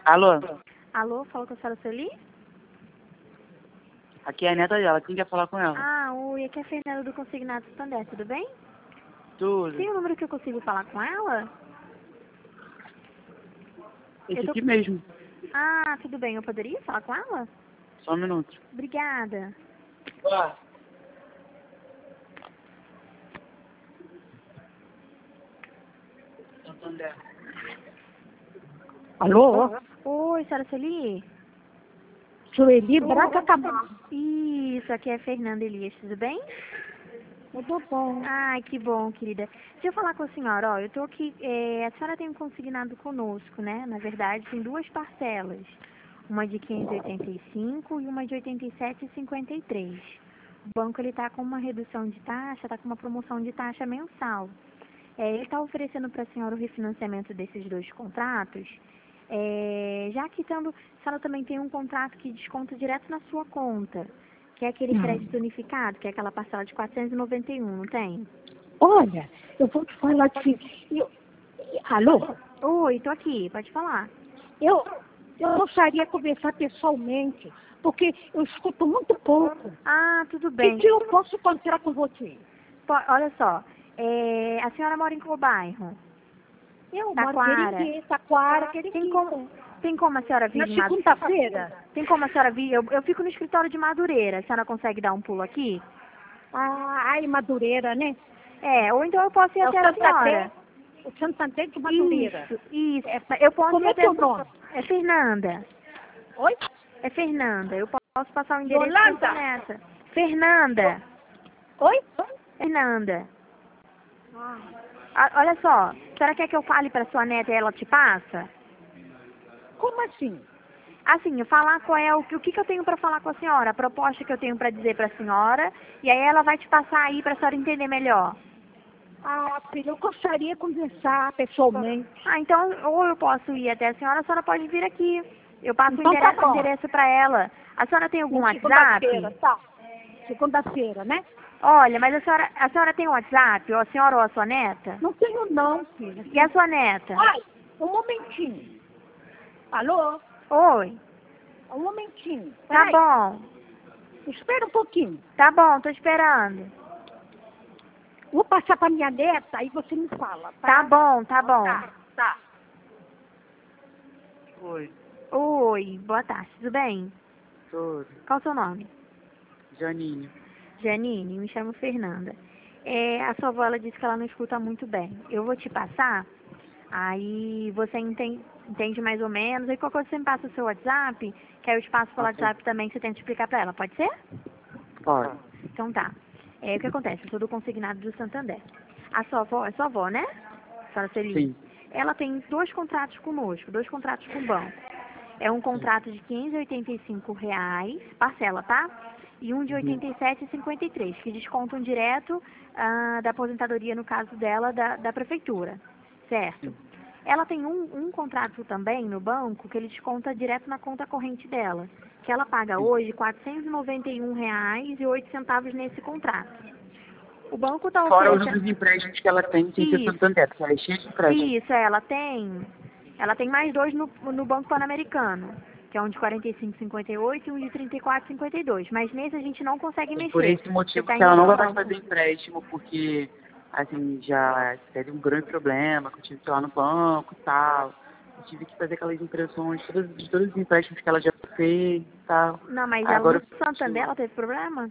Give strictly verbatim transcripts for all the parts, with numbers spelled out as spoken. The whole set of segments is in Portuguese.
Alô? Alô, fala com a senhora Sueli? Aqui é a neta dela. Quem quer falar com ela? Ah, oi, aqui é a Fernanda do Consignado Santander, tudo bem? Tudo. Tem um número que eu consigo falar com ela? Esse eu tô- aqui mesmo. Ah, tudo bem, eu poderia falar com ela? Só um minuto. Obrigada. Ó. Santander. Alô? Oi, senhora Sueli? Sueli Braga Camargo. Isso, aqui é a Fernanda Elias, tudo bem? Tudo bom. Ai, que bom, querida. Deixa eu falar com a senhora, ó, eu tô aqui, é, a senhora tem um consignado conosco, né? Na verdade, tem duas parcelas. Uma de quinhentos e oitenta e cinco e uma de oitenta e sete e cinquenta e três. O banco, ele tá com uma redução de taxa, tá com uma promoção de taxa mensal. É, ele está oferecendo para a senhora o refinanciamento desses dois contratos, é, já que tendo, a senhora também tem um contrato que desconta direto na sua conta, que é aquele Hum. crédito unificado, que é aquela parcela de quatrocentos e noventa e um, não tem? Olha, eu vou te falar assim. Eu, alô? Oi, tô aqui, pode falar. Eu, eu gostaria de conversar pessoalmente, porque eu escuto muito pouco. Ah, tudo Que bem. dia eu posso encontrar com você? Po- olha só, é, a senhora mora em qual bairro? Eu Taquara. moro em Taquara, Tem Queriquita. como, tem como a senhora vir Na em Madu- segunda-feira? Tem como a senhora vir? Eu, eu fico no escritório de Madureira, a senhora consegue dar um pulo aqui? Ah, ai, Madureira, né? É, ou então eu posso ir É o até a senhora. Santander, o Santander de Madureira. Isso, isso. Eu posso Como ir é até... teu nome? É Fernanda. Oi? É Fernanda. Eu posso passar o endereço Yolanda? da sua neta. Fernanda. Oi? Fernanda. Ah, Ah, olha só, a senhora quer que eu fale para sua neta e ela te passa? como assim? Assim, eu falar qual é o, que- o que, que eu tenho para falar com a senhora, a proposta que eu tenho para dizer para a senhora, e aí ela vai te passar aí para a senhora entender melhor. Ah, filha, eu gostaria de conversar pessoalmente. Ah, então, ou eu posso ir até a senhora, a senhora pode vir aqui. Eu passo Então o tá endereço, bom. endereço para ela. A senhora tem algum Na WhatsApp? segunda-feira, tá? Segunda-feira, né? Olha, mas a senhora, a senhora tem um WhatsApp, ou a senhora ou a sua neta? Não tenho não, filha. E a sua neta? Ai, um momentinho. Alô? Oi, Um momentinho. tá Peraí. bom, Espera um pouquinho. tá bom, tô esperando. Vou passar pra minha neta, aí você me fala, tá? Tá bom, tá bom. Tá, tá. Oi. Oi, boa tarde, tudo bem? Tudo. Qual o seu nome? Janinho. Janine, me chamo Fernanda. É, a sua avó, ela disse que ela não escuta muito bem. Eu vou te passar, aí você entende, entende mais ou menos, aí qualquer coisa você me passa o seu WhatsApp, que aí eu te passo pelo Ok. WhatsApp também, você tenta explicar pra ela, pode ser? Pode. Então tá. É, o que acontece? Eu sou do consignado do Santander. A sua avó, é sua avó, né? A senhora Celine. Sim. Ela tem dois contratos conosco, dois contratos com o banco. É um contrato de quinhentos e oitenta e cinco reais, parcela, tá? E um de oitenta e sete e cinquenta e três, que descontam direto ah, da aposentadoria, no caso dela, da, da prefeitura. Certo? Ela tem um, um contrato também no banco que ele desconta direto na conta corrente dela, que ela paga hoje quatrocentos e noventa e um reais e oito centavos nesse contrato. O banco está Fora os oferecendo... outros empréstimos que ela tem sem ser Isso. Santander, porque ela é cheia de empréstimo. Isso, é, ela tem. Ela tem mais dois no, no Banco Pan-Americano, que é um de quarenta e cinco e cinquenta e oito e um de trinta e quatro e cinquenta e dois. Mas nesse a gente não consegue E mexer. por esse motivo Você tá que ela não vai em mais banco. fazer empréstimo, porque, assim, já teve um grande problema, que eu tive que ir lá no banco e tal. Eu tive que fazer aquelas impressões todas, de todos os empréstimos que ela já fez e tal. Não, mas ela Agora no Santander ela teve problema?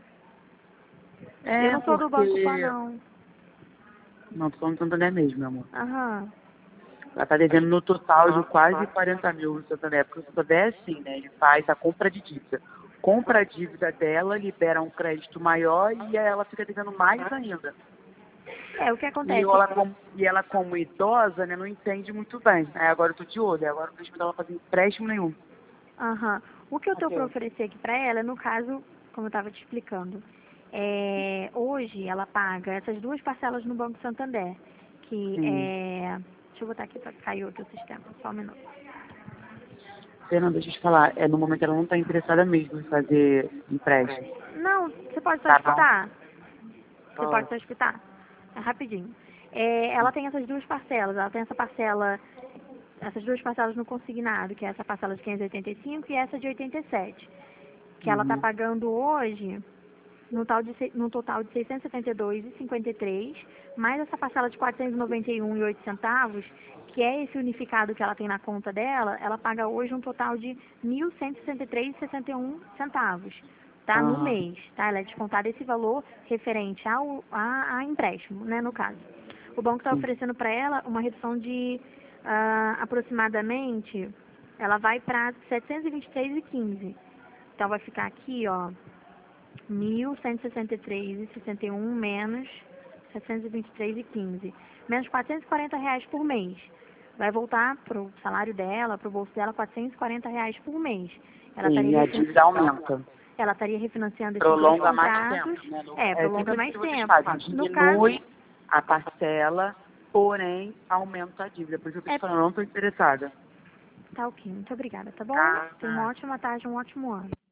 É, Eu não sou do porque... Banco Pan, não. Não, tô falando do Santander mesmo, meu amor. Aham. Ela tá devendo no total de quase quarenta mil no Santander, porque o Santander é assim, né? Ele faz a compra de dívida. Compra a dívida dela, libera um crédito maior e aí ela fica devendo mais ainda. É, o que E acontece? ela, como, e ela, como idosa, né, não entende muito bem. Aí agora eu tô de olho, agora não deixo ela fazer empréstimo nenhum. Aham. O que eu tô Ok. para oferecer aqui para ela, no caso, como eu estava te explicando, é, hoje ela paga essas duas parcelas no Banco Santander, que Sim. é... Deixa eu botar aqui para cair outro sistema, só um minuto. Fernanda, deixa eu te falar, é, no momento ela não tá interessada mesmo em fazer empréstimo. Não, você pode só Tá bom. escutar? Você Pode. pode só escutar? É rapidinho. É, ela tem essas duas parcelas. Ela tem essa parcela essas duas parcelas no consignado, que é essa parcela de quinhentos e oitenta e cinco e essa de oitenta e sete, que ela está Uhum. pagando hoje no, tal de, se- no total de seiscentos e setenta e dois reais e cinquenta e três centavos, mais essa parcela de quatrocentos e noventa e um reais e oito centavos, que é esse unificado que ela tem na conta dela, ela paga hoje um total de mil cento e sessenta e três reais e sessenta e um centavos, tá? No Ah, mês, tá? Ela é descontada esse valor referente ao a, a empréstimo, né, no caso. O banco está sim. oferecendo para ela uma redução de ah, aproximadamente, ela vai para setecentos e vinte e três reais e quinze centavos. Então vai ficar aqui, ó, mil cento e sessenta e três reais e sessenta e um menos setecentos e vinte e três reais e quinze, menos quatrocentos e quarenta reais por mês. Vai voltar para o salário dela, para o bolso dela, quatrocentos e quarenta reais por mês. Ela Sim, e estaria a refinan- dívida aumenta. ela estaria refinanciando esses dois Prolonga mais contratos. tempo, né? No- É, É prolonga sempre assim mais que vocês tempo. fazem. No caso, Diminui a parcela, porém aumenta a dívida. Por isso que eu é, estou falando, não estou interessada. tá ok. Muito obrigada, tá bom? Tá, Tenha uma tá. ótima tarde, um ótimo ano.